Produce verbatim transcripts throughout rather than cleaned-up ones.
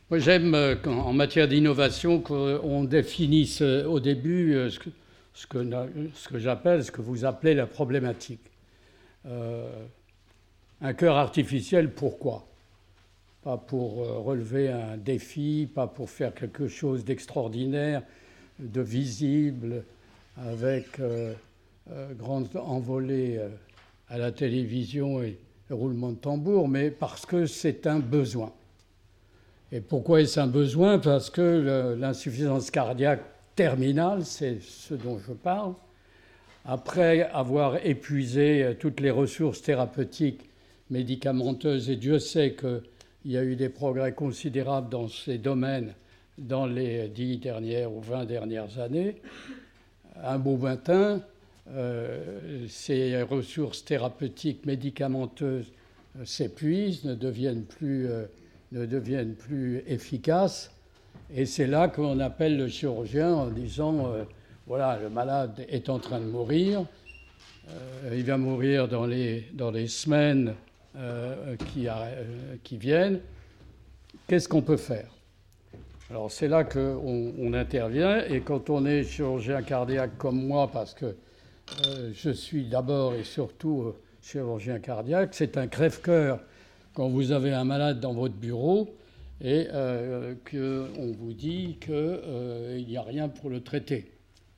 Moi, j'aime euh, qu'en- en matière d'innovation qu'on définisse euh, au début euh, ce que, ce que, na- ce que j'appelle, ce que vous appelez la problématique. Euh, un cœur artificiel, pourquoi? Pas pour euh, relever un défi, pas pour faire quelque chose d'extraordinaire, de visible, avec euh, euh, grande envolée euh, à la télévision et, et roulement de tambour, mais parce que c'est un besoin. Et pourquoi est-ce un besoin? Parce que le- l'insuffisance cardiaque terminale, c'est ce dont je parle, après avoir épuisé euh, toutes les ressources thérapeutiques, médicamenteuses, et Dieu sait qu'il y a eu des progrès considérables dans ces domaines dans les dix dernières ou vingt dernières années, un beau matin, euh, ces ressources thérapeutiques, médicamenteuses euh, s'épuisent, ne deviennent plus, euh, ne deviennent plus efficaces. Et c'est là qu'on appelle le chirurgien en disant, euh, voilà, le malade est en train de mourir, euh, il va mourir dans les, dans les semaines euh, qui, euh, qui viennent, qu'est-ce qu'on peut faire? Alors c'est là qu'on on intervient, et quand on est chirurgien cardiaque comme moi, parce que euh, je suis d'abord et surtout euh, chirurgien cardiaque, c'est un crève-cœur quand vous avez un malade dans votre bureau et euh, qu'on vous dit qu'il euh, n'y a rien pour le traiter.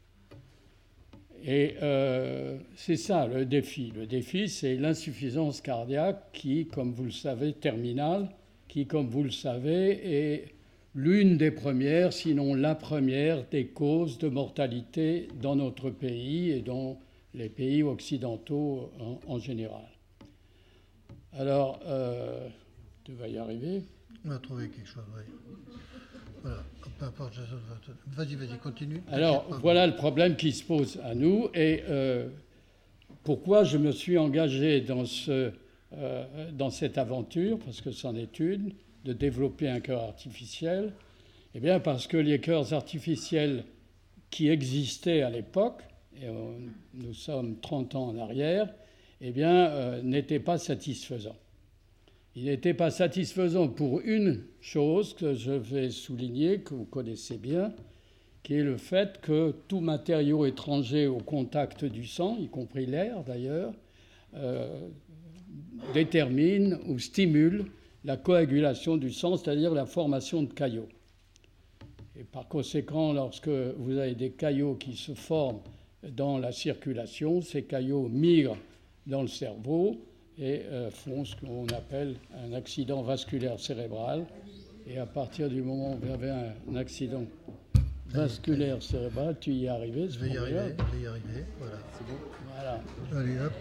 Et euh, c'est ça le défi. Le défi, c'est l'insuffisance cardiaque qui, comme vous le savez, terminale, qui, comme vous le savez, est l'une des premières, sinon la première, des causes de mortalité dans notre pays et dans les pays occidentaux en, en général. Alors, euh, tu vas y arriver. On va trouver quelque chose, oui. Voilà, peu importe. Vas-y, vas-y, continue. Alors, voilà le problème qui se pose à nous et euh, pourquoi je me suis engagé dans, ce, euh, dans cette aventure, parce que c'en est une, de développer un cœur artificiel. Eh bien, parce que les cœurs artificiels qui existaient à l'époque, et on, nous sommes trente ans en arrière, eh bien, euh, n'étaient pas satisfaisants. Il n'était pas satisfaisant pour une chose que je vais souligner, que vous connaissez bien, qui est le fait que tout matériau étranger au contact du sang, y compris l'air d'ailleurs, euh, détermine ou stimule la coagulation du sang, c'est-à-dire la formation de caillots. Et par conséquent, lorsque vous avez des caillots qui se forment dans la circulation, ces caillots migrent dans le cerveau et euh, font ce qu'on appelle un accident vasculaire cérébral. Et à partir du moment où vous avez un, un accident vasculaire cérébral, tu y es arrivé. Je vais y arriver, je vais y arriver, voilà. C'est bon. Voilà. Allez, hop.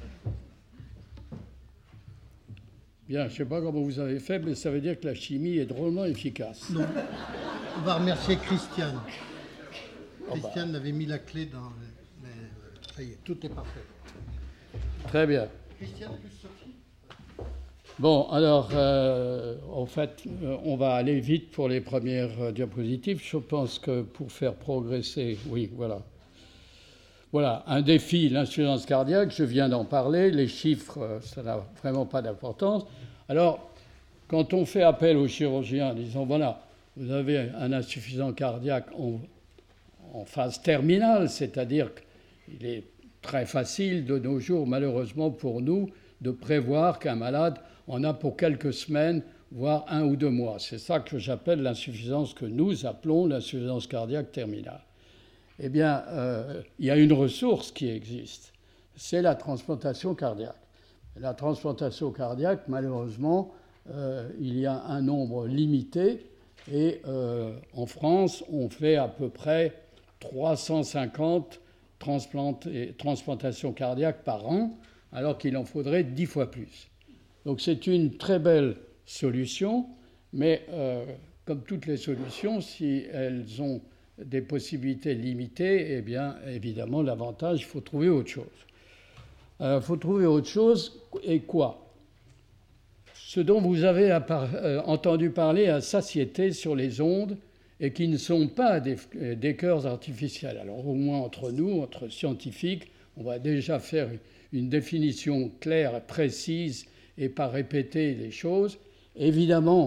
Bien, je ne sais pas comment vous avez fait, mais ça veut dire que la chimie est drôlement efficace. Non. On va remercier Christiane. Oh Christiane bah. avait mis la clé dans... Mais ça y est, tout est parfait. Très bien. Christiane plus Sophie. Bon, alors, euh, en fait, euh, on va aller vite pour les premières euh, diapositives. Je pense que pour faire progresser, oui, voilà. Voilà, un défi, l'insuffisance cardiaque, je viens d'en parler. Les chiffres, euh, ça n'a vraiment pas d'importance. Alors, quand on fait appel aux chirurgiens en disant, voilà, vous avez un insuffisant cardiaque en, en phase terminale, c'est-à-dire qu'il est très facile de nos jours, malheureusement pour nous, de prévoir qu'un malade en a pour quelques semaines, voire un ou deux mois. C'est ça que j'appelle l'insuffisance que nous appelons l'insuffisance cardiaque terminale. Eh bien, euh, il y a une ressource qui existe, c'est la transplantation cardiaque. La transplantation cardiaque, malheureusement, euh, il y a un nombre limité et euh, en France, on fait à peu près trois cent cinquante transplantations cardiaques par an, alors qu'il en faudrait dix fois plus. Donc c'est une très belle solution, mais euh, comme toutes les solutions, si elles ont des possibilités limitées, eh bien évidemment l'avantage, il faut trouver autre chose. Il euh, faut trouver autre chose, et quoi? Ce dont vous avez euh, entendu parler à satiété sur les ondes et qui ne sont pas des, des cœurs artificiels. Alors au moins entre nous, entre scientifiques, on va déjà faire une définition claire, précise, et pas répéter les choses. Évidemment,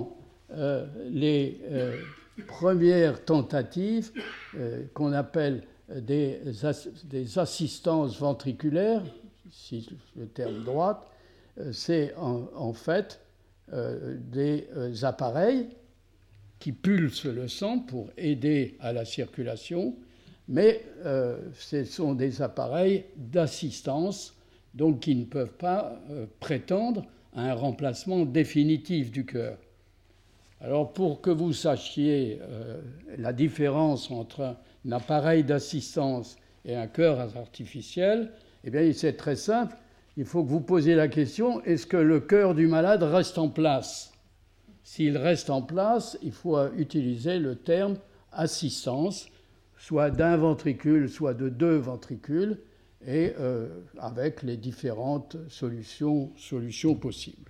euh, les euh, premières tentatives euh, qu'on appelle des, as, des assistances ventriculaires, ici le terme droite, euh, c'est en, en fait euh, des euh, appareils qui pulsent le sang pour aider à la circulation, mais euh, ce sont des appareils d'assistance, donc qui ne peuvent pas euh, prétendre à un remplacement définitif du cœur. Alors pour que vous sachiez euh, la différence entre un appareil d'assistance et un cœur artificiel, eh bien c'est très simple, il faut que vous posiez la question, est-ce que le cœur du malade reste en place ? S'il reste en place, il faut utiliser le terme assistance, soit d'un ventricule, soit de deux ventricules, et euh, avec les différentes solutions, solutions possibles.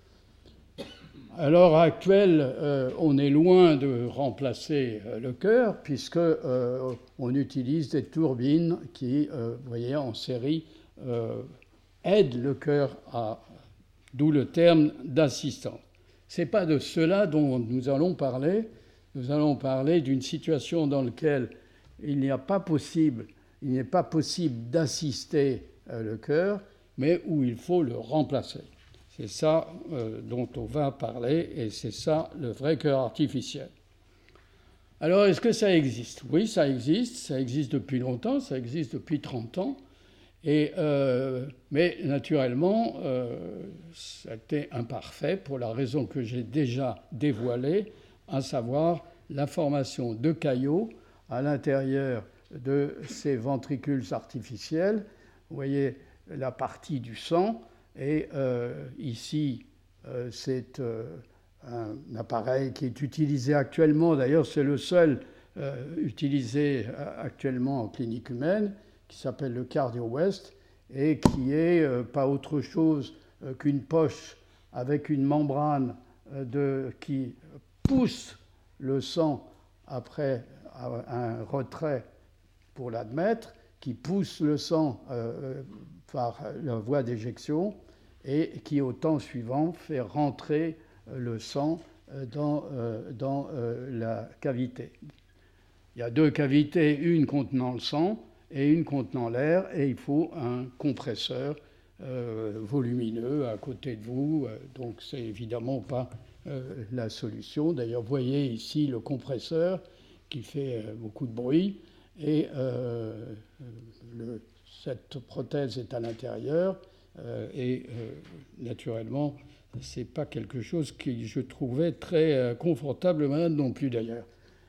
À l'heure actuelle, euh, on est loin de remplacer euh, le cœur, puisqu'on euh, utilise des turbines qui, euh, vous voyez, en série, euh, aident le cœur à... D'où le terme d'assistance. Ce n'est pas de cela dont nous allons parler. Nous allons parler d'une situation dans laquelle il n'est pas possible, il n'est pas possible d'assister euh, le cœur, mais où il faut le remplacer. C'est ça euh, dont on va parler, et c'est ça le vrai cœur artificiel. Alors, est-ce que ça existe ? Oui, ça existe. Ça existe depuis longtemps, ça existe depuis trente ans. Et, euh, mais naturellement, euh, c'était imparfait pour la raison que j'ai déjà dévoilée, à savoir la formation de caillots à l'intérieur de ces ventricules artificiels. Vous voyez la partie du sang, et euh, ici, euh, c'est euh, un appareil qui est utilisé actuellement, d'ailleurs c'est le seul euh, utilisé actuellement en clinique humaine, qui s'appelle le CardioWest, et qui est euh, pas autre chose euh, qu'une poche avec une membrane euh, de, qui pousse le sang après un retrait pour l'admettre, qui pousse le sang euh, par la voie d'éjection et qui, au temps suivant, fait rentrer le sang dans, euh, dans euh, la cavité. Il y a deux cavités, une contenant le sang et une contenant l'air, et il faut un compresseur euh, volumineux à côté de vous. Donc, c'est évidemment pas euh, la solution. D'ailleurs, vous voyez ici le compresseur qui fait euh, beaucoup de bruit, et euh, le, cette prothèse est à l'intérieur, euh, et euh, naturellement, c'est pas quelque chose que je trouvais très euh, confortable, malade non plus d'ailleurs.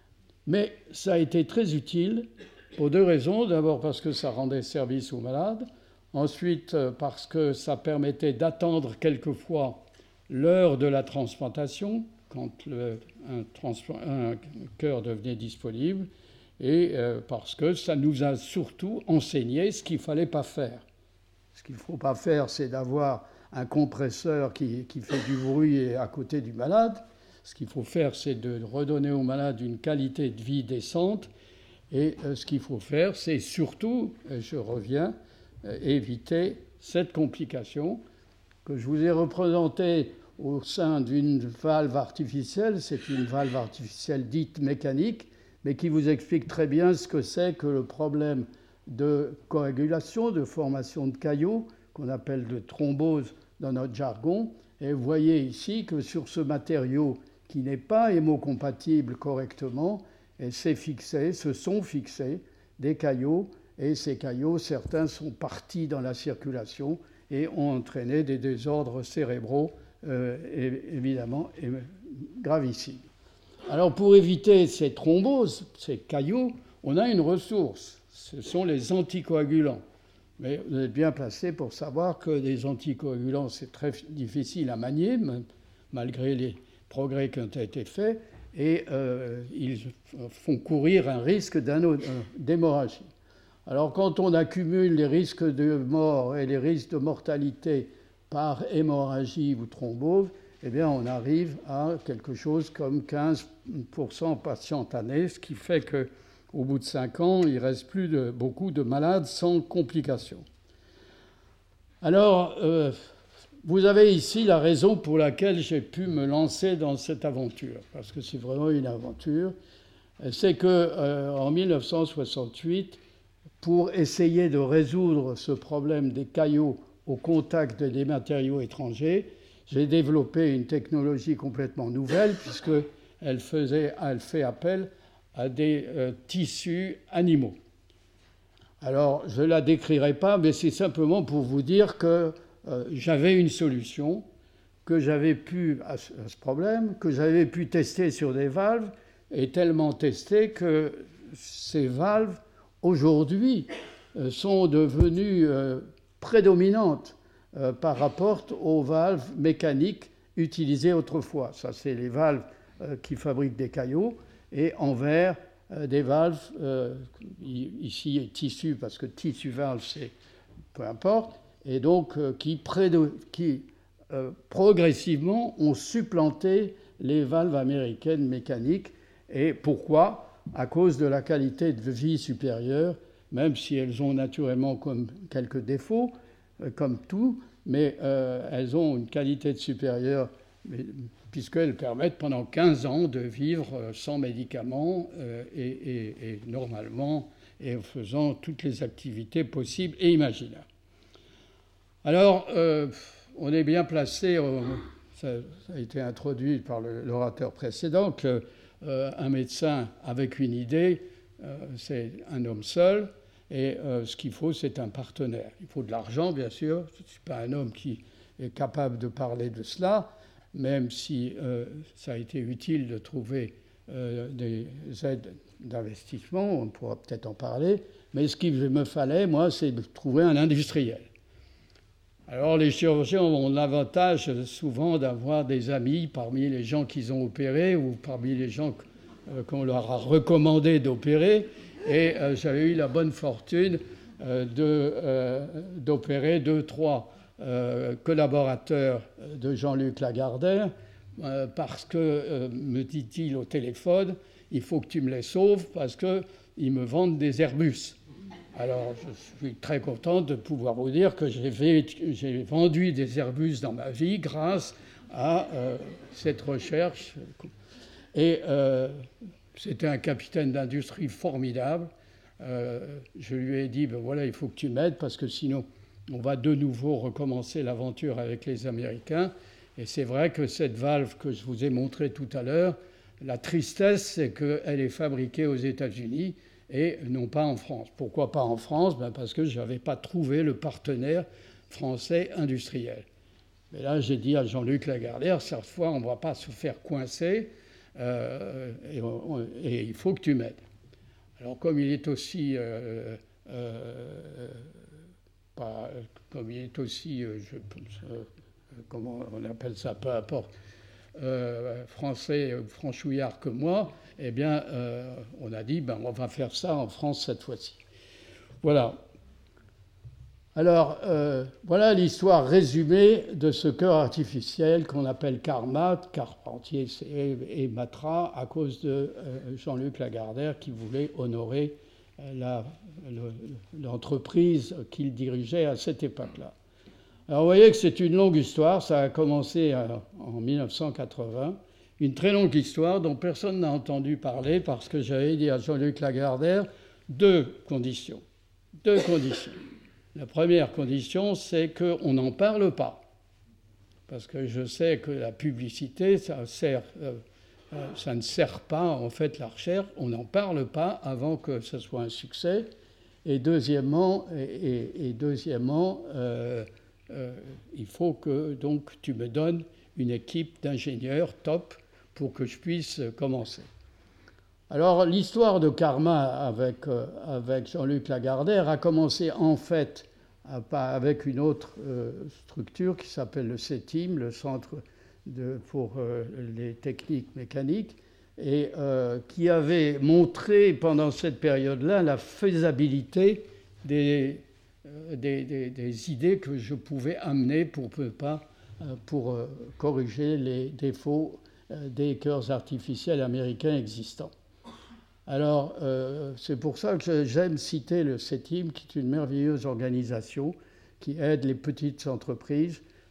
Mais ça a été très utile pour deux raisons. D'abord parce que ça rendait service aux malades. Ensuite parce que ça permettait d'attendre quelquefois l'heure de la transplantation, quand le, un, un cœur devenait disponible. Et euh, parce que ça nous a surtout enseigné ce qu'il ne fallait pas faire. Ce qu'il ne faut pas faire, c'est d'avoir un compresseur qui, qui fait du bruit à côté du malade. Ce qu'il faut faire, c'est de redonner au malade une qualité de vie décente. Et euh, ce qu'il faut faire, c'est surtout, et je reviens, euh, éviter cette complication que je vous ai représentée au sein d'une valve artificielle. C'est une valve artificielle dite mécanique, mais qui vous explique très bien ce que c'est que le problème de coagulation, de formation de caillots, qu'on appelle de thrombose dans notre jargon. Et vous voyez ici que sur ce matériau qui n'est pas hémocompatible correctement, et c'est fixé, se sont fixés des caillots, et ces caillots, certains sont partis dans la circulation et ont entraîné des désordres cérébraux, euh, et, évidemment, et gravissimes. Alors pour éviter ces thromboses, ces caillots, on a une ressource, ce sont les anticoagulants. Mais vous êtes bien placé pour savoir que les anticoagulants, c'est très difficile à manier, malgré les progrès qui ont été faits, et euh, ils font courir un risque d'hémorragie. Alors quand on accumule les risques de mort et les risques de mortalité par hémorragie ou thrombose, eh bien on arrive à quelque chose comme quinze pour cent patients année, ce qui fait qu'au bout de cinq ans, il ne reste plus de, beaucoup de malades sans complications. Alors, euh, vous avez ici la raison pour laquelle j'ai pu me lancer dans cette aventure, parce que c'est vraiment une aventure. C'est que euh, en mille neuf cent soixante-huit, pour essayer de résoudre ce problème des caillots au contact des matériaux étrangers, j'ai développé une technologie complètement nouvelle, puisqu'elle faisait, elle fait appel à des euh, tissus animaux. Alors, je ne la décrirai pas, mais c'est simplement pour vous dire que euh, j'avais une solution, que j'avais pu, à ce, à ce problème, que j'avais pu tester sur des valves, et tellement tester que ces valves, aujourd'hui, euh, sont devenues euh, prédominantes euh, par rapport aux valves mécaniques utilisées autrefois. Ça, c'est les valves euh, qui fabriquent des caillots, et en verre, euh, des valves, euh, ici tissu, parce que tissu valve, c'est peu importe, et donc euh, qui, prédo- qui euh, progressivement ont supplanté les valves américaines mécaniques. Et pourquoi ? À cause de la qualité de vie supérieure, même si elles ont naturellement comme quelques défauts, euh, comme tout, mais euh, elles ont une qualité de supérieure, puisqu'elles permettent pendant quinze ans de vivre sans médicaments euh, et, et, et normalement, et en faisant toutes les activités possibles et imaginables. Alors, euh, on est bien placé, euh, ça, ça a été introduit par le, l'orateur précédent, que Euh, un médecin avec une idée, euh, c'est un homme seul, et euh, ce qu'il faut, c'est un partenaire. Il faut de l'argent, bien sûr. Je ne suis pas un homme qui est capable de parler de cela, même si euh, ça a été utile de trouver euh, des aides d'investissement, on pourra peut-être en parler, mais ce qu'il me fallait, moi, c'est de trouver un industriel. Alors les chirurgiens ont l'avantage souvent d'avoir des amis parmi les gens qu'ils ont opérés ou parmi les gens euh, qu'on leur a recommandé d'opérer. Et euh, j'avais eu la bonne fortune euh, de, euh, d'opérer deux, trois euh, collaborateurs de Jean-Luc Lagardère euh, parce que, euh, me dit-il au téléphone, il faut que tu me les sauves parce qu'ils me vendent des Airbus. Alors, je suis très content de pouvoir vous dire que j'ai, fait, j'ai vendu des Airbus dans ma vie grâce à euh, cette recherche. Et euh, c'était un capitaine d'industrie formidable. Euh, je lui ai dit, ben voilà, il faut que tu m'aides parce que sinon, on va de nouveau recommencer l'aventure avec les Américains. Et c'est vrai que cette valve que je vous ai montrée tout à l'heure, la tristesse, c'est qu'elle est fabriquée aux États-Unis et non pas en France. Pourquoi pas en France ? Ben parce que je n'avais pas trouvé le partenaire français industriel. Mais là, j'ai dit à Jean-Luc Lagardère, cette fois, on ne va pas se faire coincer euh, et, on, et il faut que tu m'aides. Alors, comme il est aussi... Euh, euh, pas, comme il est aussi... Euh, je, euh, comment on appelle ça ? Peu importe. Euh, français ou franchouillard que moi, eh bien, euh, on a dit, ben, on va faire ça en France cette fois-ci. Voilà. Alors, euh, voilà l'histoire résumée de ce cœur artificiel qu'on appelle Carmat, Carpentier et Matra, à cause de euh, Jean-Luc Lagardère qui voulait honorer euh, la, le, l'entreprise qu'il dirigeait à cette époque-là. Alors vous voyez que c'est une longue histoire, ça a commencé en mille neuf cent quatre-vingts, une très longue histoire dont personne n'a entendu parler parce que j'avais dit à Jean-Luc Lagardère deux conditions. Deux conditions. La première condition, c'est qu'on n'en parle pas. Parce que je sais que la publicité, ça, sert, euh, ça ne sert pas en fait la recherche, on n'en parle pas avant que ce soit un succès. Et deuxièmement, et, et, et deuxièmement euh, Euh, il faut que donc tu me donnes une équipe d'ingénieurs top pour que je puisse commencer. Alors l'histoire de Karma avec, euh, avec Jean-Luc Lagardère a commencé en fait à, avec une autre euh, structure qui s'appelle le CETIM, le Centre de, pour euh, les techniques mécaniques, et euh, qui avait montré pendant cette période-là la faisabilité des Des, des, des idées que je pouvais amener pour, pas, pour euh, corriger les défauts euh, des cœurs artificiels américains existants. Alors, euh, c'est pour ça que j'aime citer le CETIM, qui est une merveilleuse organisation qui aide les petites entreprises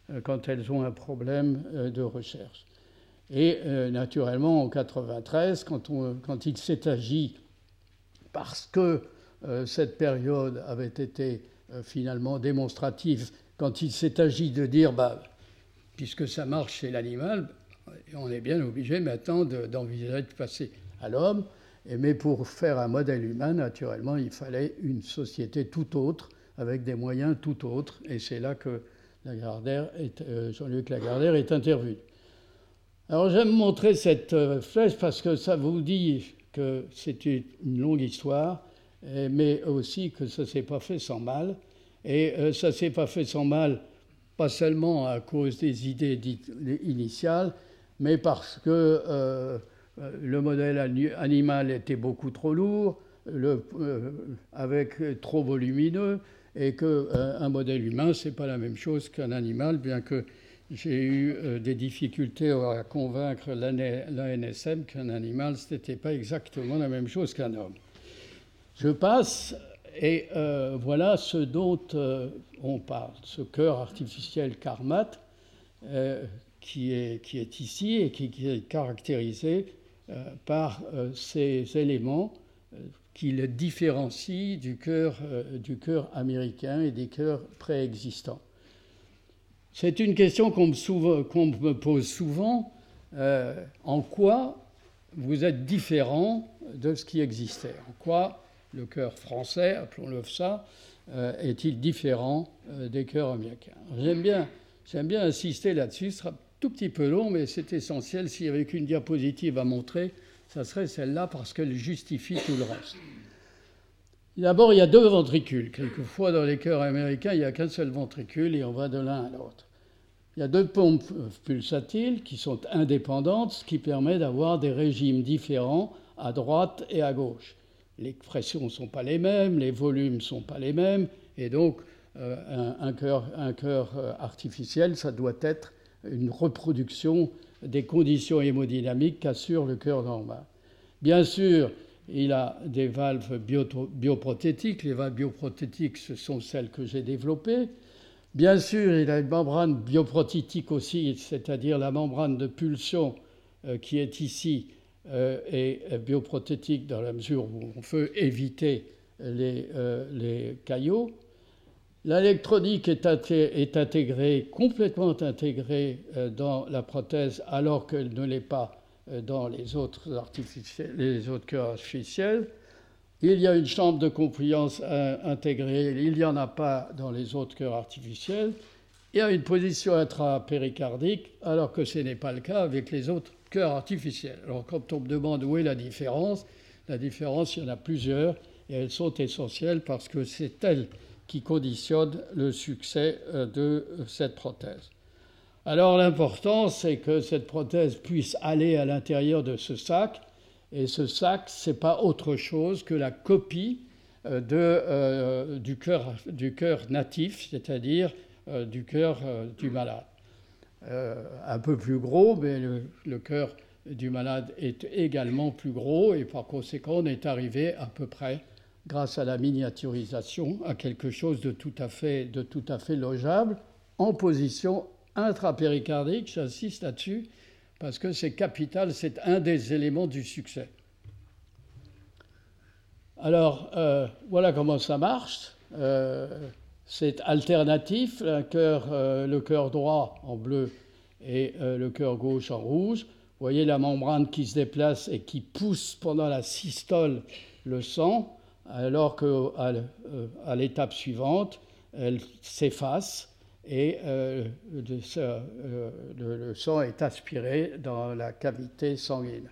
euh, quand elles ont un problème euh, de recherche. Et euh, naturellement, en mille neuf cent quatre-vingt-treize, quand, on, quand il s'est agi, parce que euh, cette période avait été euh, finalement démonstrative, quand il s'est agi de dire, bah, puisque ça marche chez l'animal, on est bien obligé maintenant de, d'envisager de passer à l'homme. Mais pour faire un modèle humain, naturellement, il fallait une société tout autre, avec des moyens tout autres. Et c'est là que Lagardère est, euh, Jean-Luc Lagardère est intervenu. Alors j'aime montrer cette euh, flèche parce que ça vous dit que c'est une longue histoire, mais aussi que ça ne s'est pas fait sans mal. Et euh, ça ne s'est pas fait sans mal, pas seulement à cause des idées dites initiales, mais parce que euh, le modèle animal était beaucoup trop lourd, le, euh, avec trop volumineux, et qu'un euh, modèle humain, ce n'est pas la même chose qu'un animal, bien que j'ai eu euh, des difficultés à convaincre l'A N S M qu'un animal, ce n'était pas exactement la même chose qu'un homme. Je passe, et euh, voilà ce dont euh, on parle, ce cœur artificiel Carmat, euh, qui, est, qui est ici et qui, qui est caractérisé euh, par euh, ces éléments euh, qui le différencient du cœur, euh, du cœur américain et des cœurs préexistants. C'est une question qu'on me, souvent, qu'on me pose souvent. Euh, en quoi vous êtes différent de ce qui existait? En quoi le cœur français, appelons-le ça, euh, est-il différent euh, des cœurs américains? J'aime bien, j'aime bien insister là-dessus. Ce sera un tout petit peu long, mais c'est essentiel. S'il y avait qu'une diapositive à montrer, ça serait celle-là parce qu'elle justifie tout le reste. D'abord, il y a deux ventricules. Quelquefois, dans les cœurs américains, il n'y a qu'un seul ventricule et on va de l'un à l'autre. Il y a deux pompes pulsatiles qui sont indépendantes, ce qui permet d'avoir des régimes différents à droite et à gauche. Les pressions ne sont pas les mêmes, les volumes ne sont pas les mêmes, et donc euh, un, un cœur un cœur artificiel, ça doit être une reproduction des conditions hémodynamiques qu'assure le cœur normal. Bien sûr, il a des valves bio, bioprothétiques. Les valves bioprothétiques, ce sont celles que j'ai développées. Bien sûr, il a une membrane bioprothétique aussi, c'est-à-dire la membrane de pulsion euh, qui est ici euh, est bioprothétique dans la mesure où on veut éviter les, euh, les caillots. L'électronique est, est intégrée, complètement intégrée euh, dans la prothèse alors qu'elle ne l'est pas euh, dans les autres, les autres cœurs artificiels. Il y a une chambre de compliance intégrée, il n'y en a pas dans les autres cœurs artificiels. Il y a une position intrapéricardique, alors que ce n'est pas le cas avec les autres cœurs artificiels. Alors quand on me demande où est la différence, la différence, il y en a plusieurs, et elles sont essentielles parce que c'est elles qui conditionnent le succès de cette prothèse. Alors l'important, c'est que cette prothèse puisse aller à l'intérieur de ce sac. Et ce sac, ce n'est pas autre chose que la copie de, euh, du cœur du cœur natif, c'est-à-dire euh, du cœur euh, du malade. Euh, un peu plus gros, mais le, le cœur du malade est également plus gros, et par conséquent, on est arrivé à peu près, grâce à la miniaturisation, à quelque chose de tout à fait, de tout à fait logeable, en position intrapéricardique, j'insiste là-dessus, parce que c'est capital, c'est un des éléments du succès. Alors, euh, voilà comment ça marche. Euh, c'est alternatif, un cœur, euh, le cœur droit en bleu et euh, le cœur gauche en rouge. Vous voyez la membrane qui se déplace et qui pousse pendant la systole le sang, alors qu'à à l'étape suivante, elle s'efface. Et euh, le, euh, le, le sang est aspiré dans la cavité sanguine.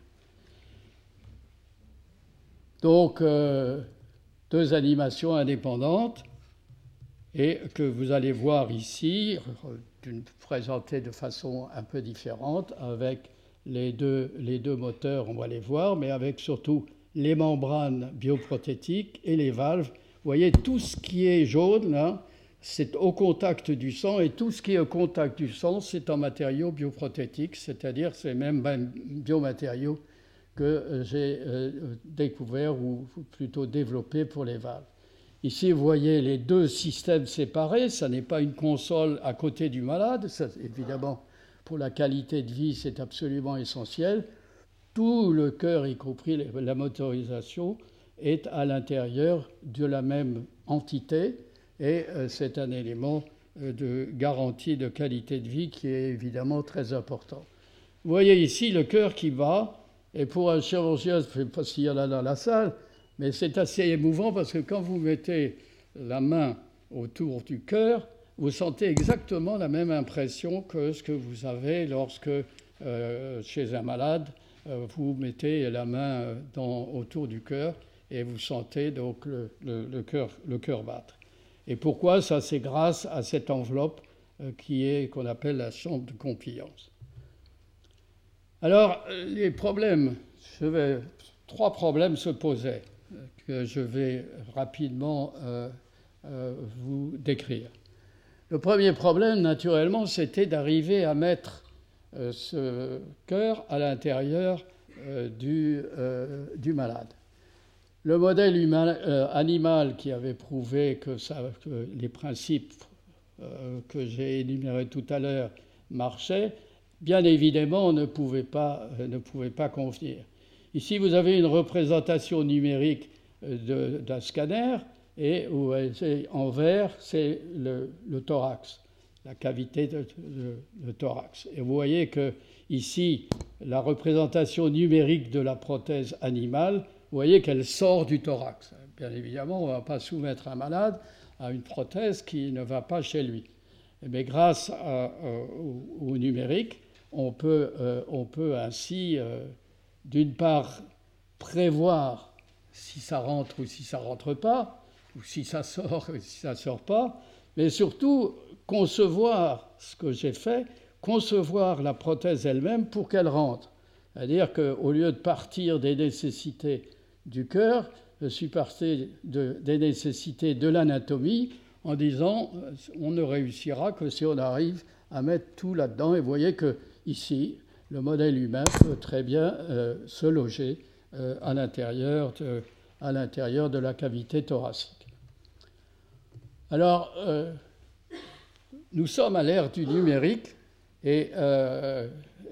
Donc, euh, deux animations indépendantes, et que vous allez voir ici, présentées de façon un peu différente, avec les deux, les deux moteurs, on va les voir, mais avec surtout les membranes bioprothétiques et les valves. Vous voyez, tout ce qui est jaune, là, c'est au contact du sang, et tout ce qui est au contact du sang, c'est en matériaux bioprothétiques, c'est-à-dire ces mêmes biomatériaux que j'ai découverts ou plutôt développés pour les valves. Ici, vous voyez les deux systèmes séparés. Ça n'est pas une console à côté du malade. Ça, évidemment, pour la qualité de vie, c'est absolument essentiel. Tout le cœur, y compris la motorisation, est à l'intérieur de la même entité. Et c'est un élément de garantie de qualité de vie qui est évidemment très important. Vous voyez ici le cœur qui bat. Et pour un chirurgien, je ne sais pas s'il y en a dans la salle, mais c'est assez émouvant parce que quand vous mettez la main autour du cœur, vous sentez exactement la même impression que ce que vous avez lorsque, euh, chez un malade, euh, vous mettez la main dans, autour du cœur et vous sentez donc le, le, le, cœur, le cœur battre. Et pourquoi ça? C'est grâce à cette enveloppe euh, qui est, qu'on appelle la chambre de confiance. Alors, les problèmes, je vais, trois problèmes se posaient que je vais rapidement euh, euh, vous décrire. Le premier problème, naturellement, c'était d'arriver à mettre euh, ce cœur à l'intérieur euh, du, euh, du malade. Le modèle humain, euh, animal qui avait prouvé que, ça, que les principes euh, que j'ai énumérés tout à l'heure marchaient, bien évidemment, ne pouvait pas, ne pouvait pas convenir. Ici, vous avez une représentation numérique de, d'un scanner, et où en vert, c'est le, le thorax, la cavité de, de, de thorax. Et vous voyez que ici, la représentation numérique de la prothèse animale, vous voyez qu'elle sort du thorax. Bien évidemment, on ne va pas soumettre un malade à une prothèse qui ne va pas chez lui. Mais grâce à, euh, au, au numérique, on peut, euh, on peut ainsi, euh, d'une part, prévoir si ça rentre ou si ça ne rentre pas, ou si ça sort ou si ça ne sort pas, mais surtout concevoir ce que j'ai fait, concevoir la prothèse elle-même pour qu'elle rentre. C'est-à-dire qu'au lieu de partir des nécessités du cœur, je suis parti de, des nécessités de l'anatomie en disant on ne réussira que si on arrive à mettre tout là-dedans. Et vous voyez que ici, le modèle humain peut très bien euh, se loger euh, à l'intérieur de, à l'intérieur de la cavité thoracique. Alors, euh, nous sommes à l'ère du numérique et euh,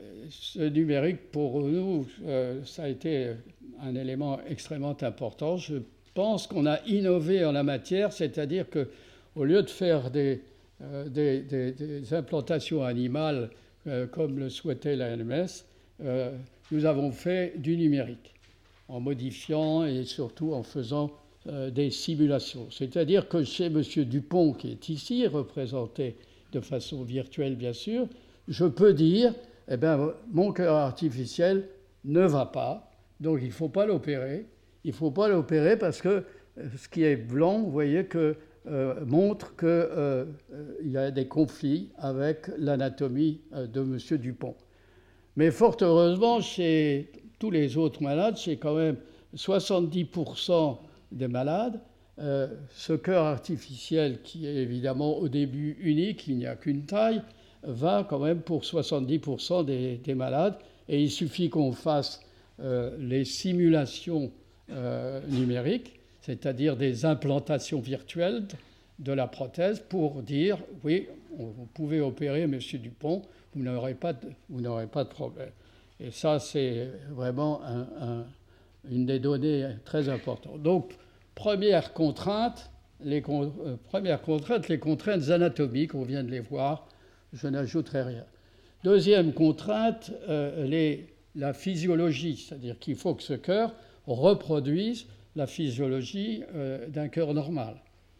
ce numérique, pour nous, euh, ça a été un élément extrêmement important. Je pense qu'on a innové en la matière, c'est-à-dire qu'au lieu de faire des, euh, des, des, des implantations animales euh, comme le souhaitait l'A N M S, euh, nous avons fait du numérique en modifiant et surtout en faisant euh, des simulations. C'est-à-dire que chez M. Dupont, qui est ici, représenté de façon virtuelle bien sûr, je peux dire, eh bien, mon cœur artificiel ne va pas, donc il ne faut pas l'opérer. Il ne faut pas l'opérer parce que ce qui est blanc, vous voyez, que, euh, montre qu'il euh, y a des conflits avec l'anatomie de M. Dupont. Mais fort heureusement, chez tous les autres malades, c'est quand même soixante-dix pour cent des malades, euh, ce cœur artificiel qui est évidemment au début unique, il n'y a qu'une taille, va quand même pour soixante-dix pour cent des, des malades. Et il suffit qu'on fasse euh, les simulations euh, numériques, c'est-à-dire des implantations virtuelles de la prothèse pour dire, oui, vous pouvez opérer M. Dupont, vous n'aurez pas de, vous n'aurez pas de problème. Et ça, c'est vraiment un, un, une des données très importantes. Donc, première contrainte, les, euh, première contrainte, les contraintes anatomiques, on vient de les voir, je n'ajouterai rien. Deuxième contrainte, euh, les, la physiologie, c'est-à-dire qu'il faut que ce cœur reproduise la physiologie euh, d'un cœur normal.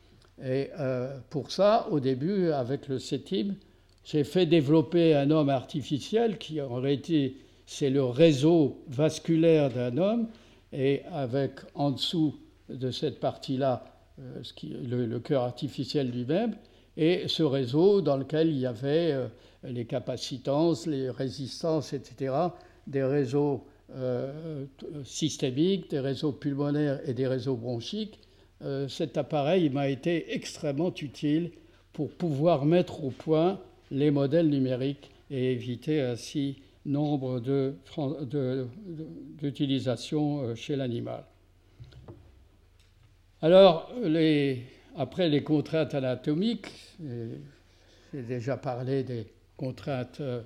Et euh, pour ça, au début, avec le C E T I M, j'ai fait développer un homme artificiel qui, en réalité, c'est le réseau vasculaire d'un homme, et avec en dessous de cette partie-là, euh, ce qui, le, le cœur artificiel lui-même, et ce réseau dans lequel il y avait euh, les capacitances, les résistances, et cetera, des réseaux euh, systémiques, des réseaux pulmonaires et des réseaux bronchiques. Euh, cet appareil m'a été extrêmement utile pour pouvoir mettre au point les modèles numériques et éviter ainsi nombre de, de, de, d'utilisations chez l'animal. Alors, les, après les contraintes anatomiques, j'ai déjà parlé des contraintes euh,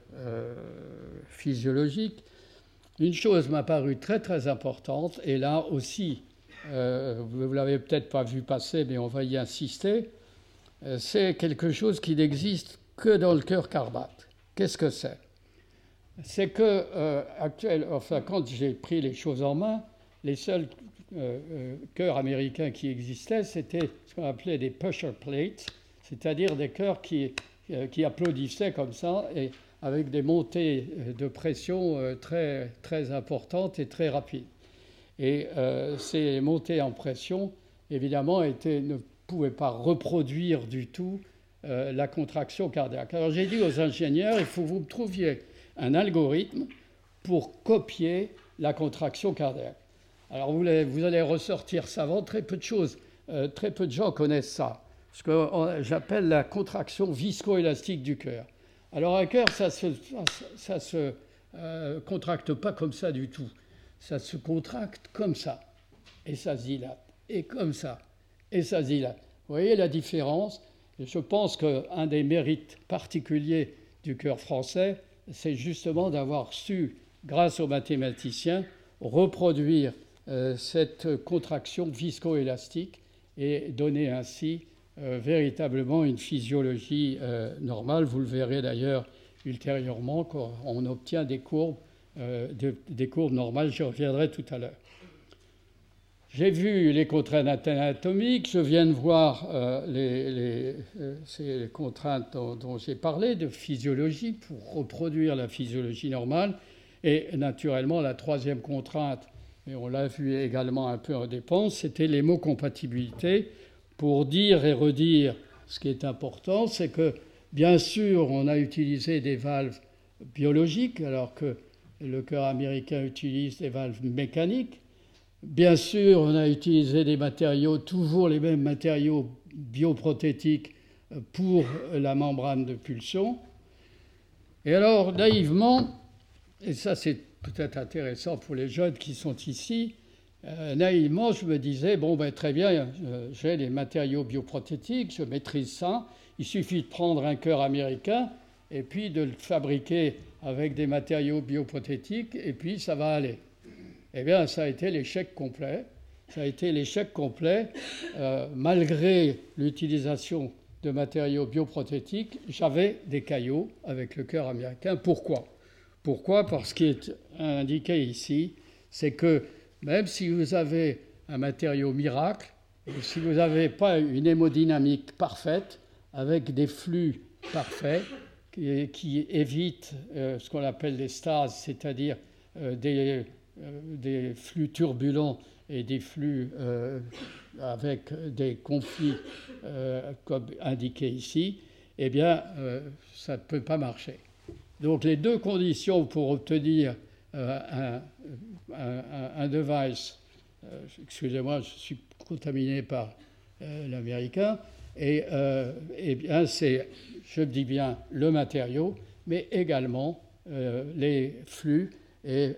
physiologiques, une chose m'a paru très très importante, et là aussi, euh, vous ne l'avez peut-être pas vu passer, mais on va y insister, euh, c'est quelque chose qui n'existe que dans le cœur carbate. Qu'est-ce que c'est? C'est que, euh, actuel, enfin, quand j'ai pris les choses en main, les seuls euh, euh, cœurs américains qui existaient, c'était ce qu'on appelait des pusher plates, c'est-à-dire des cœurs qui, euh, qui applaudissaient comme ça, et avec des montées de pression euh, très, très importantes et très rapides. Et euh, ces montées en pression, évidemment, étaient, ne pouvaient pas reproduire du tout euh, la contraction cardiaque. Alors j'ai dit aux ingénieurs, il faut que vous me trouviez un algorithme pour copier la contraction cardiaque. Alors vous allez, vous allez ressortir savant, très peu de choses, euh, très peu de gens connaissent ça, ce que j'appelle la contraction viscoélastique du cœur. Alors un cœur, ça ne se, ça se euh, contracte pas comme ça du tout. Ça se contracte comme ça, et ça se dilate, et comme ça, et ça se dilate. Vous voyez la différence? Je pense qu'un des mérites particuliers du cœur français, c'est justement d'avoir su, grâce aux mathématiciens, reproduire euh, cette contraction viscoélastique et donner ainsi euh, véritablement une physiologie euh, normale. Vous le verrez d'ailleurs ultérieurement quand on obtient des courbes, euh, de, des courbes normales. J'y reviendrai tout à l'heure. J'ai vu les contraintes anatomiques, je viens de voir euh, les, les, euh, ces contraintes dont, dont j'ai parlé, de physiologie, pour reproduire la physiologie normale. Et naturellement, la troisième contrainte, et on l'a vu également un peu en dépense, c'était l'hémocompatibilité. Pour dire et redire ce qui est important, c'est que, bien sûr, on a utilisé des valves biologiques, alors que le cœur américain utilise des valves mécaniques. Bien sûr, on a utilisé des matériaux, toujours les mêmes matériaux bioprothétiques pour la membrane de pulsion. Et alors, naïvement, et ça c'est peut-être intéressant pour les jeunes qui sont ici, euh, naïvement, je me disais, bon, ben, très bien, j'ai les matériaux bioprothétiques, je maîtrise ça, il suffit de prendre un cœur américain et puis de le fabriquer avec des matériaux bioprothétiques, et puis ça va aller. Eh bien, ça a été l'échec complet. Ça a été l'échec complet. Euh, malgré l'utilisation de matériaux bioprothétiques, j'avais des caillots avec le cœur américain. Pourquoi? Pourquoi? Parce qu'il est indiqué ici, c'est que même si vous avez un matériau miracle, si vous n'avez pas une hémodynamique parfaite, avec des flux parfaits, qui, qui évitent euh, ce qu'on appelle les stases, c'est-à-dire euh, des... des flux turbulents et des flux euh, avec des conflits euh, comme indiqué ici, eh bien, euh, ça ne peut pas marcher. Donc, les deux conditions pour obtenir euh, un, un, un device, euh, excusez-moi, je suis contaminé par euh, l'américain, et euh, eh bien, c'est, je dis bien, le matériau, mais également euh, les flux et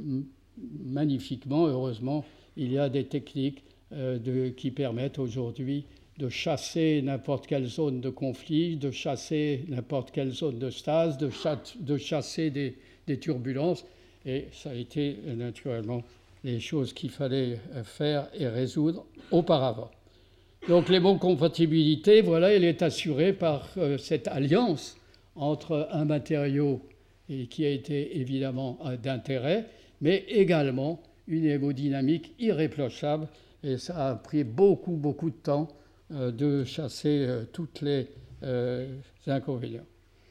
magnifiquement, heureusement, il y a des techniques euh, de, qui permettent aujourd'hui de chasser n'importe quelle zone de conflit, de chasser n'importe quelle zone de stase, de, chasse, de chasser des, des turbulences. Et ça a été euh, naturellement les choses qu'il fallait faire et résoudre auparavant. Donc l'hémocompatibilité, voilà, elle est assurée par euh, cette alliance entre un matériau et qui a été évidemment euh, d'intérêt, mais également une hémodynamique irréprochable. Et ça a pris beaucoup, beaucoup de temps euh, de chasser euh, toutes les euh, inconvénients.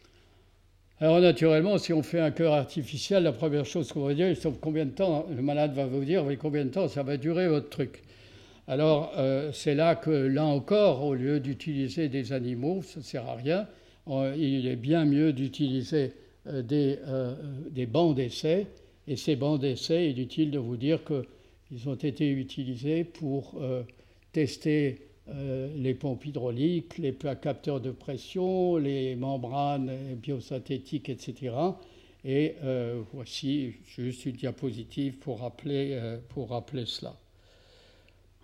Alors naturellement, si on fait un cœur artificiel, la première chose qu'on va dire, c'est combien de temps, le malade va vous dire, oui, combien de temps ça va durer votre truc. Alors euh, c'est là que, là encore, au lieu d'utiliser des animaux, ça ne sert à rien, euh, il est bien mieux d'utiliser euh, des, euh, des bancs d'essai. Et ces bancs d'essai, il est utile de vous dire qu'ils ont été utilisés pour euh, tester euh, les pompes hydrauliques, les capteurs de pression, les membranes biosynthétiques, et cetera. Et euh, voici juste une diapositive pour rappeler, euh, pour rappeler cela.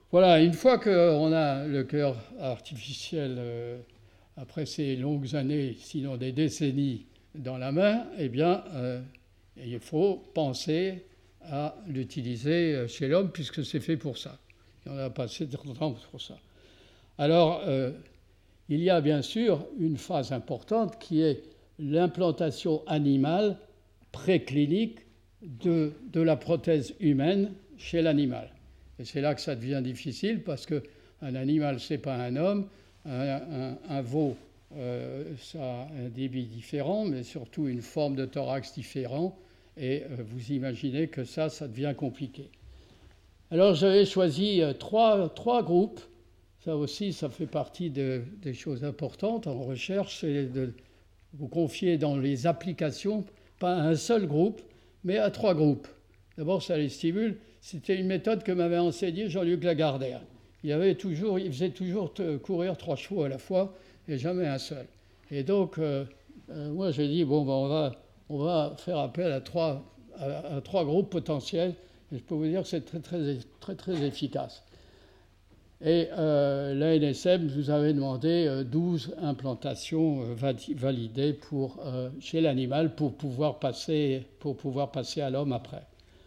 Voilà, une fois qu'on a le cœur artificiel, euh, après ces longues années, sinon des décennies, dans la main, eh bien, euh, il faut penser à l'utiliser chez l'homme, puisque c'est fait pour ça. Et on a passé de temps pour ça. Alors, euh, il y a bien sûr une phase importante qui est l'implantation animale préclinique de, de la prothèse humaine chez l'animal. Et c'est là que ça devient difficile, parce qu'un animal, ce n'est pas un homme, un, un, un veau, euh, ça a un débit différent, mais surtout une forme de thorax différent, et euh, vous imaginez que ça, ça devient compliqué. Alors j'avais choisi euh, trois, trois groupes. Ça aussi, ça fait partie de, des choses importantes en recherche, c'est de vous confier dans les applications, pas à un seul groupe, mais à trois groupes. D'abord, ça les stimule. C'était une méthode que m'avait enseignée Jean-Luc Lagardère. Il, avait toujours, il faisait toujours courir trois chevaux à la fois et jamais un seul. Et donc, euh, euh, moi, j'ai dit, bon, ben, on, va, on va faire appel à trois, à, à trois groupes potentiels. Et je peux vous dire que c'est très, très, très, très efficace. Et euh, l'A N S M vous avait demandé euh, douze implantations euh, validées pour, euh, chez l'animal pour pouvoir passer, pour pouvoir passer à l'homme après.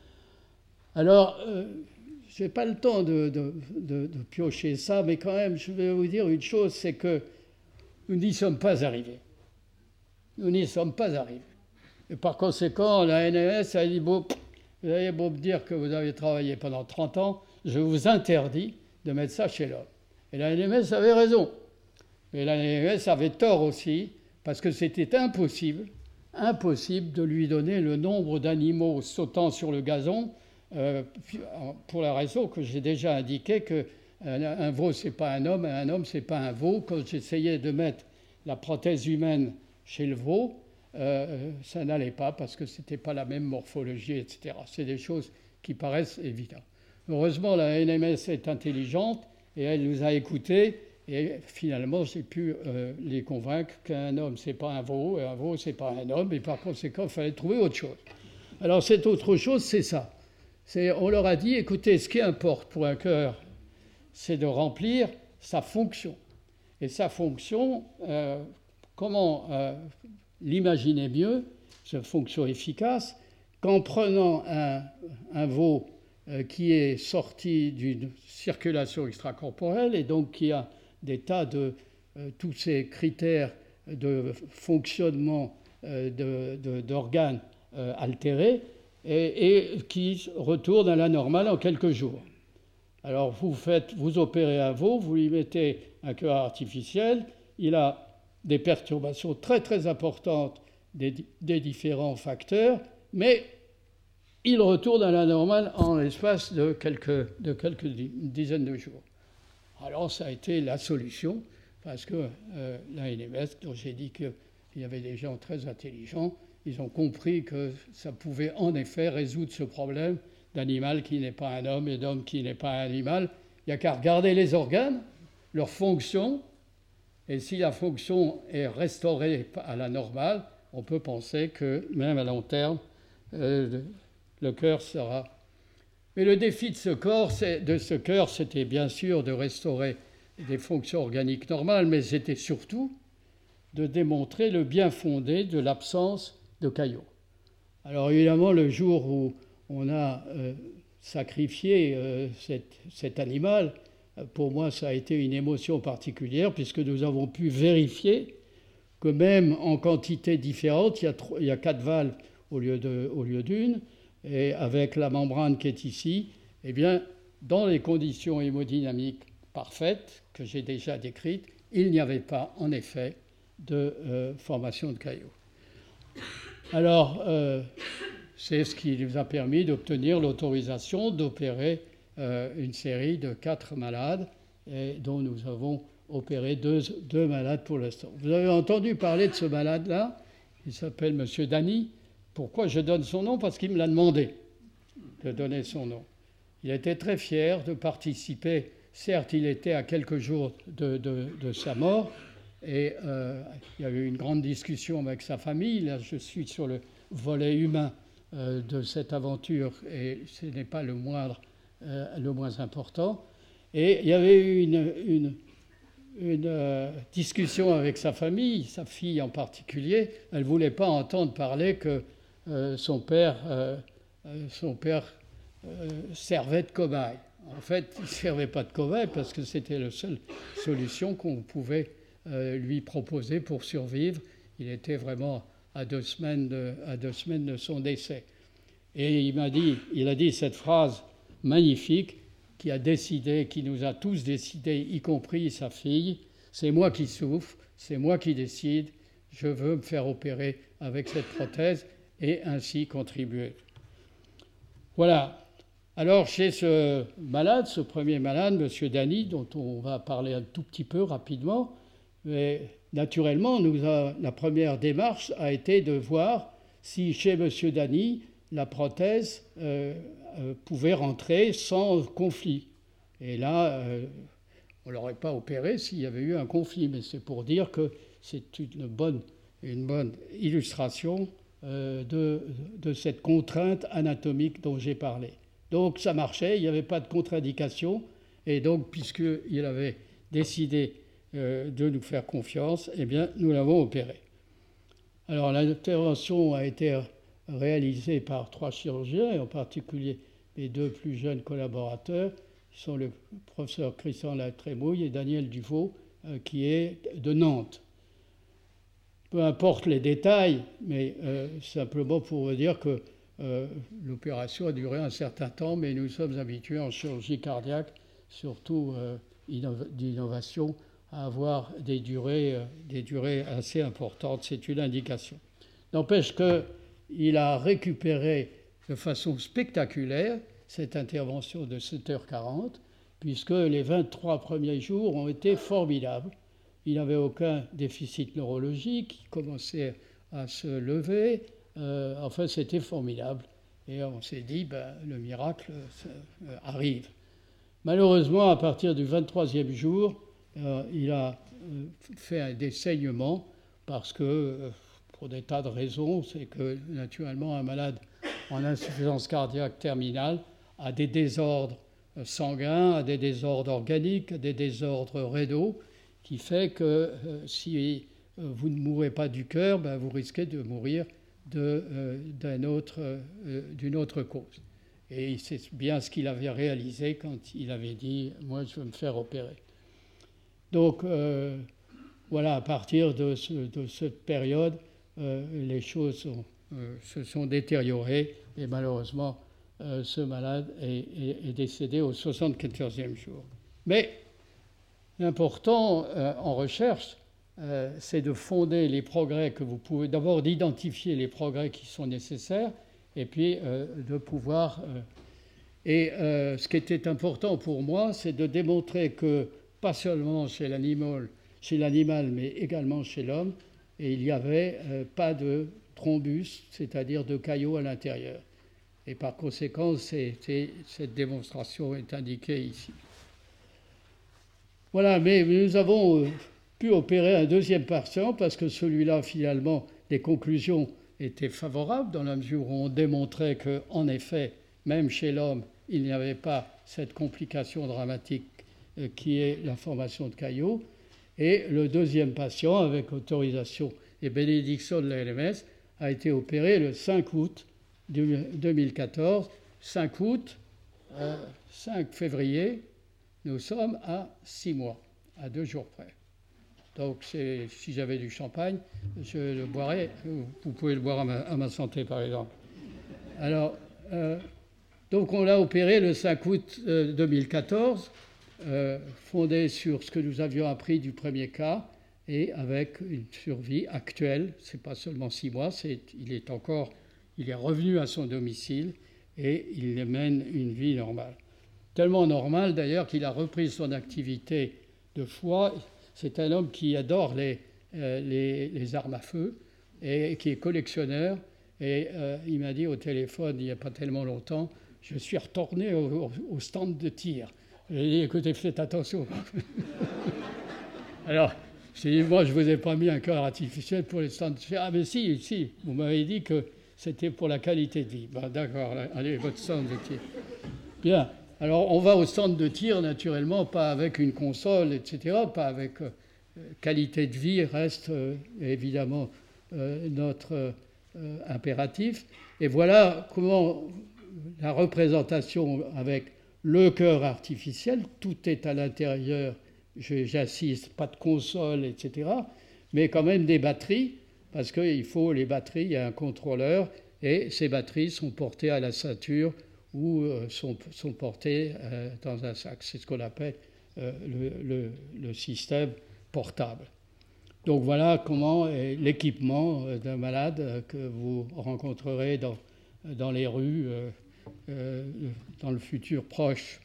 Alors, euh, je n'ai pas le temps de, de, de, de piocher ça, mais quand même, je vais vous dire une chose, c'est que nous n'y sommes pas arrivés. Nous n'y sommes pas arrivés. Et par conséquent, la N M S a dit, bon, vous avez beau me dire que vous avez travaillé pendant trente ans, je vous interdis de mettre ça chez l'homme. Et la N M S avait raison. Mais la N M S avait tort aussi, parce que c'était impossible, impossible de lui donner le nombre d'animaux sautant sur le gazon, euh, pour la raison que j'ai déjà indiqué que un, un veau, c'est pas un homme, et un homme, c'est pas un veau. Quand j'essayais de mettre la prothèse humaine chez le veau, euh, ça n'allait pas, parce que c'était pas la même morphologie, et cetera. C'est des choses qui paraissent évidentes. Heureusement, la N M S est intelligente et elle nous a écoutés. Et finalement, j'ai pu euh, les convaincre qu'un homme, ce n'est pas un veau, et un veau, ce n'est pas un homme. Et par conséquent, il fallait trouver autre chose. Alors, cette autre chose, c'est ça. C'est, on leur a dit, écoutez, ce qui importe pour un cœur, c'est de remplir sa fonction. Et sa fonction, euh, comment euh, l'imaginer mieux, cette fonction efficace, qu'en prenant un, un veau qui est sorti d'une circulation extracorporelle et donc qui a des tas de euh, tous ces critères de fonctionnement euh, de, de, d'organes euh, altérés et, et qui retourne à la normale en quelques jours. Alors vous faites, vous opérez un veau, vous lui mettez un cœur artificiel, il a des perturbations très très importantes des, des différents facteurs, mais il retourne à la normale en l'espace de quelques, de quelques dizaines de jours. Alors ça a été la solution, parce que euh, l'A N M S, dont j'ai dit qu'il y avait des gens très intelligents, ils ont compris que ça pouvait en effet résoudre ce problème d'animal qui n'est pas un homme et d'homme qui n'est pas un animal. Il n'y a qu'à regarder les organes, leur fonction, et si la fonction est restaurée à la normale, on peut penser que même à long terme, euh, le cœur sera. Mais le défi de ce, corps, de ce cœur, c'était bien sûr de restaurer des fonctions organiques normales, mais c'était surtout de démontrer le bien fondé de l'absence de caillots. Alors évidemment, le jour où on a euh, sacrifié euh, cet, cet animal, pour moi, ça a été une émotion particulière, puisque nous avons pu vérifier que même en quantité différente, il y a, trois, il y a quatre valves au lieu, de, au lieu d'une, et avec la membrane qui est ici, eh bien, dans les conditions hémodynamiques parfaites que j'ai déjà décrites, il n'y avait pas, en effet, de euh, formation de caillots. Alors, euh, c'est ce qui nous a permis d'obtenir l'autorisation d'opérer euh, une série de quatre malades, et dont nous avons opéré deux, deux malades pour l'instant. Vous avez entendu parler de ce malade-là, il s'appelle M. Dany. Pourquoi je donne son nom? Parce qu'il me l'a demandé de donner son nom. Il était très fier de participer. Certes, il était à quelques jours de, de, de sa mort, et euh, il y a eu une grande discussion avec sa famille. Là, je suis sur le volet humain euh, de cette aventure, et ce n'est pas le moindre, euh, le moins important. Et il y avait eu une, une, une euh, discussion avec sa famille, sa fille en particulier. Elle ne voulait pas entendre parler que euh, son père, euh, euh, son père euh, servait de cobaye. En fait, il ne servait pas de cobaye parce que c'était la seule solution qu'on pouvait euh, lui proposer pour survivre. Il était vraiment à deux semaines de, à deux semaines de son décès. Et il m'a dit, il a dit cette phrase magnifique qui a décidé, qui nous a tous décidé, y compris sa fille, c'est moi qui souffre, c'est moi qui décide, je veux me faire opérer avec cette prothèse et ainsi contribuer. Voilà. Alors chez ce malade, ce premier malade, M. Dany, dont on va parler un tout petit peu rapidement, mais naturellement, nous a, la première démarche a été de voir si chez M. Dany, la prothèse euh, euh, pouvait rentrer sans conflit. Et là, euh, on ne l'aurait pas opéré s'il y avait eu un conflit, mais c'est pour dire que c'est une bonne, une bonne illustration euh, de, de cette contrainte anatomique dont j'ai parlé. Donc ça marchait, il n'y avait pas de contre-indication, et donc puisqu'il avait décidé euh, de nous faire confiance, eh bien nous l'avons opéré. Alors l'intervention a été réalisée par trois chirurgiens, et en particulier les deux plus jeunes collaborateurs, qui sont le professeur Christian Latrémouille et Daniel Duvaux, euh, qui est de Nantes. Peu importe les détails, mais euh, simplement pour vous dire que Euh, l'opération a duré un certain temps, mais nous sommes habitués en chirurgie cardiaque, surtout euh, d'innovation, à avoir des durées, euh, des durées assez importantes. C'est une indication. N'empêche qu'il a récupéré de façon spectaculaire cette intervention de sept heures quarante, puisque les vingt-trois premiers jours ont été formidables. Il n'avait aucun déficit neurologique, il commençait à se lever. Euh, enfin, c'était formidable. Et on s'est dit, ben, le miracle euh, arrive. Malheureusement, à partir du vingt-troisième jour, euh, il a euh, fait des saignements parce que, euh, pour des tas de raisons, c'est que naturellement, un malade en insuffisance cardiaque terminale a des désordres sanguins, a des désordres organiques, a des désordres rénaux, qui fait que euh, si euh, vous ne mourrez pas du cœur, ben, vous risquez de mourir De, euh, d'un autre, euh, d'une autre cause. Et c'est bien ce qu'il avait réalisé quand il avait dit « moi, je veux me faire opérer ». Donc, euh, voilà, à partir de, ce, de cette période, euh, les choses sont, euh, se sont détériorées et malheureusement, euh, ce malade est, est, est décédé au soixante-quatorzième jour. Mais l'important euh, en recherche, Euh, c'est de fonder les progrès que vous pouvez, d'abord d'identifier les progrès qui sont nécessaires, et puis euh, de pouvoir... Euh, et euh, ce qui était important pour moi, c'est de démontrer que, pas seulement chez l'animal, chez l'animal mais également chez l'homme, et il n'y avait euh, pas de thrombus, c'est-à-dire de caillots à l'intérieur. Et par conséquent, c'est, c'est, cette démonstration est indiquée ici. Voilà, mais nous avons... Euh, pu opérer un deuxième patient parce que celui-là, finalement, les conclusions étaient favorables dans la mesure où on démontrait qu'en effet, même chez l'homme, il n'y avait pas cette complication dramatique qui est la formation de caillots. Et le deuxième patient, avec autorisation et bénédiction de l'A L M S, a été opéré le cinq août deux mille quatorze. cinq août, euh, cinq février, nous sommes à six mois, à deux jours près. Donc, c'est, si j'avais du champagne, je le boirais. Vous pouvez le boire à ma, à ma santé, par exemple. Alors, euh, donc on l'a opéré le cinq août euh, deux mille quatorze, euh, fondé sur ce que nous avions appris du premier cas et avec une survie actuelle. C'est pas seulement six mois, c'est, il est encore, il est revenu à son domicile et il mène une vie normale. Tellement normale d'ailleurs qu'il a repris son activité de foi. C'est un homme qui adore les, euh, les, les armes à feu et qui est collectionneur. Et euh, il m'a dit au téléphone, il n'y a pas tellement longtemps, je suis retourné au, au stand de tir. J'ai dit, écoutez, faites attention. Alors, j'ai dit, moi, je ne vous ai pas mis un cœur artificiel pour les stands de tir. Ah, mais si, si, vous m'avez dit que c'était pour la qualité de vie. Ben, d'accord, allez, votre stand de tir. Bien. Alors, on va au centre de tir, naturellement, pas avec une console, et cetera, pas avec euh, qualité de vie, reste euh, évidemment euh, notre euh, impératif. Et voilà comment la représentation avec le cœur artificiel, tout est à l'intérieur, j'insiste, pas de console, et cetera, mais quand même des batteries, parce qu'il faut les batteries, il y a un contrôleur, et ces batteries sont portées à la ceinture ou euh, sont, sont portées euh, dans un sac. C'est ce qu'on appelle euh, le, le, le système portable. Donc voilà comment est l'équipement d'un malade que vous rencontrerez dans, dans les rues euh, euh, dans le futur proche.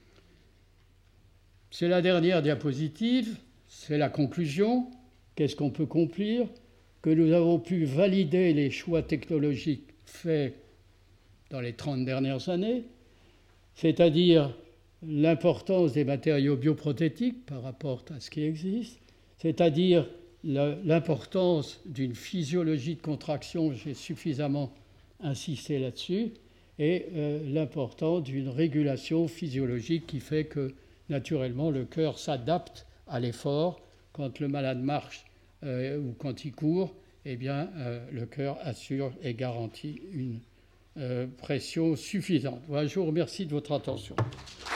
C'est la dernière diapositive, c'est la conclusion. Qu'est-ce qu'on peut conclure? Que nous avons pu valider les choix technologiques faits dans les trente dernières années, c'est-à-dire l'importance des matériaux bioprothétiques par rapport à ce qui existe, c'est-à-dire l'importance d'une physiologie de contraction, j'ai suffisamment insisté là-dessus, et euh, l'importance d'une régulation physiologique qui fait que, naturellement, le cœur s'adapte à l'effort. Quand le malade marche euh, ou quand il court, eh bien, euh, le cœur assure et garantit une euh, pression suffisante. Voilà, je vous remercie de votre attention.